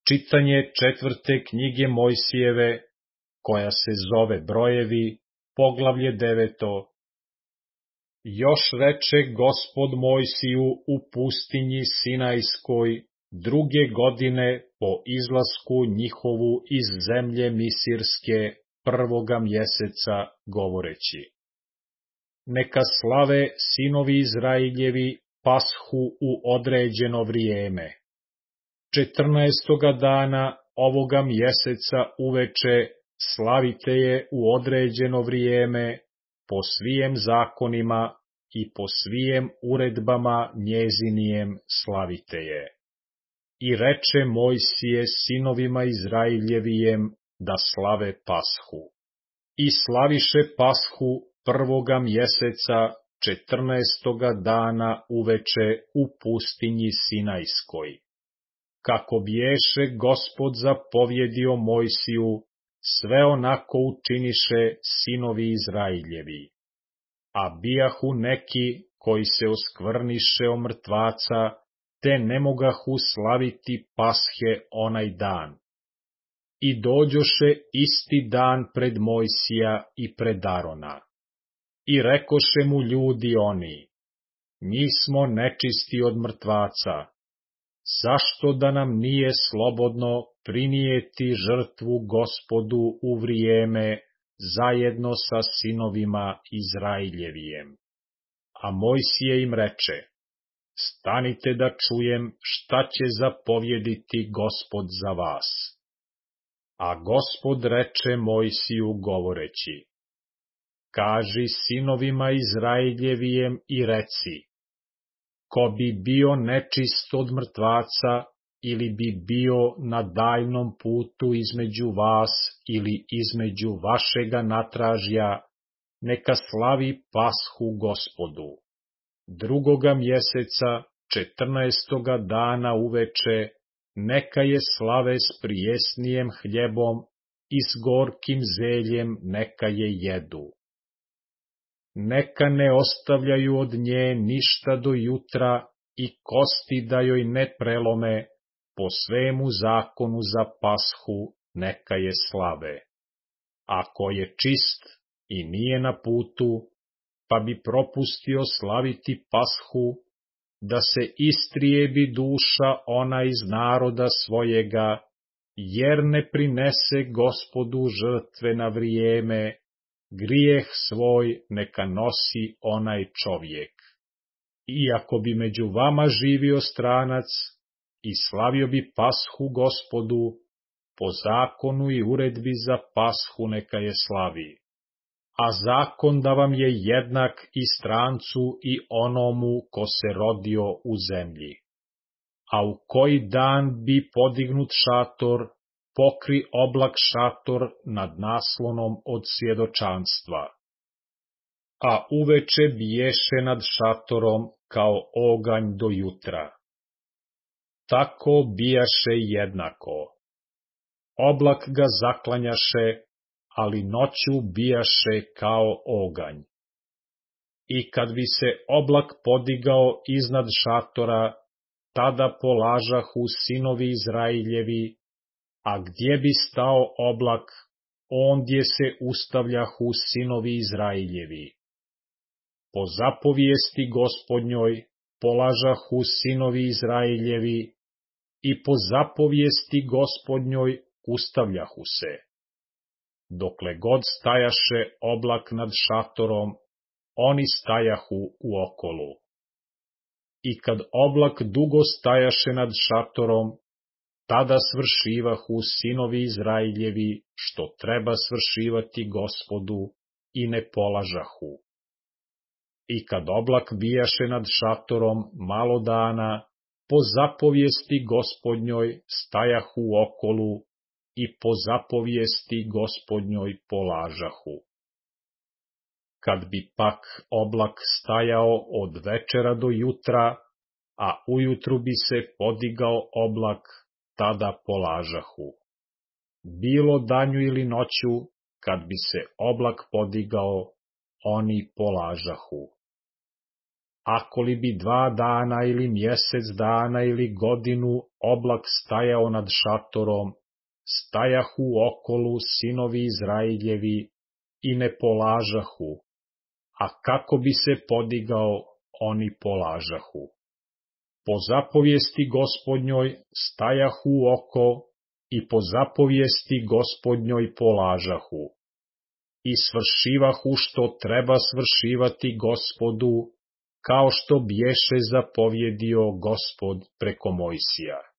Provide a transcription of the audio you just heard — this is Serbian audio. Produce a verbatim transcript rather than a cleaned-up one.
Čitanje četvrte knjige Mojsijeve, koja se zove Brojevi, poglavlje deveto. Još reče Gospod Mojsiju u pustinji Sinajskoj, druge godine po izlasku njihovu iz zemlje Misirske, prvoga mjeseca, govoreći: Neka slave sinovi Izrailjevi Pashu u određeno vrijeme. Četrnaestoga dana ovoga mjeseca uveče slavite je u određeno vrijeme, po svijem zakonima i po svijem uredbama njezinijem slavite je. I reče Mojsije sinovima Izrailjevijem da slave Pashu. I slaviše Pashu prvoga mjeseca, četrnaestoga dana uveče u pustinji Sinajskoj. Kako biješe Gospod zapovjedio Mojsiju, sve onako učiniše sinovi Izrailjevi. A bijahu neki koji se oskvrniše o mrtvaca, te ne mogahu slaviti Pashe onaj dan. I dođoše isti dan pred Mojsija i pred Arona. I rekoše mu ljudi oni: Mi smo nečisti od mrtvaca. Zašto da nam nije slobodno prinijeti žrtvu Gospodu u vrijeme zajedno sa sinovima Izrailjevijem? A Mojsije im reče: Stanite da čujem šta će zapovjediti Gospod za vas. A Gospod reče Mojsiju govoreći: Kaži sinovima Izrailjevijem i reci: Ko bi bio nečist od mrtvaca, ili bi bio na daljnom putu između vas ili između vašega natražja, neka slavi Pashu Gospodu. Drugoga mjeseca, četrnaestoga dana uveče, neka je slave s prijesnijem hljebom i s gorkim zeljem neka je jedu. Neka ne ostavljaju od nje ništa do jutra i kosti da joj ne prelome, po svemu zakonu za Pashu neka je slave. Ako je čist i nije na putu, pa bi propustio slaviti Pashu, da se istrijebi duša ona iz naroda svojega, jer ne prinese Gospodu žrtve na vrijeme, grijeh svoj neka nosi onaj čovjek. Iako bi među vama živio stranac i slavio bi Pashu Gospodu, po zakonu i uredbi za Pashu neka je slavi. A zakon da vam je jednak i strancu i onomu ko se rodio u zemlji. A u koji dan bi podignut šator, pokri oblak šator nad naslonom od svjedočanstva. A uveče biješe nad šatorom kao oganj do jutra. Tako bijaše jednako. Oblak ga zaklanjaše, ali noću bijaše kao oganj. I kad bi se oblak podigao iznad šatora, tada polažahu sinovi Izrailjevi, a gdje bi stao oblak, ondje se ustavljahu sinovi Izrailjevi. Po zapovijesti Gospodnjoj polažahu sinovi Izrailjevi i po zapovijesti Gospodnjoj ustavljahu se. Dokle god stajaše oblak nad šatorom, oni stajahu u okolu. I kad oblak dugo stajaše nad šatorom, tada svršivahu sinovi Izrailjevi što treba svršivati Gospodu i ne polažahu. I kad oblak bijaše nad šatorom malo dana, po zapovijesti Gospodnjoj stajahu u okolu i po zapovijesti Gospodnjoj polažahu. Kad bi pak oblak stajao od večera do jutra, a ujutru bi se podigao oblak, tada polažahu. Bilo danju ili noću, kad bi se oblak podigao, oni polažahu. ako li bi dva dana ili mjesec dana ili godinu oblak stajao nad šatorom, stajahu okolu sinovi Izrailjevi i ne polažahu, a kako bi se podigao, oni polažahu. Po zapovijesti Gospodnjoj stajahu oko i po zapovijesti Gospodnjoj polažahu. I svršivahu što treba svršivati Gospodu, kao što bješe zapovjedio Gospod preko Mojsija.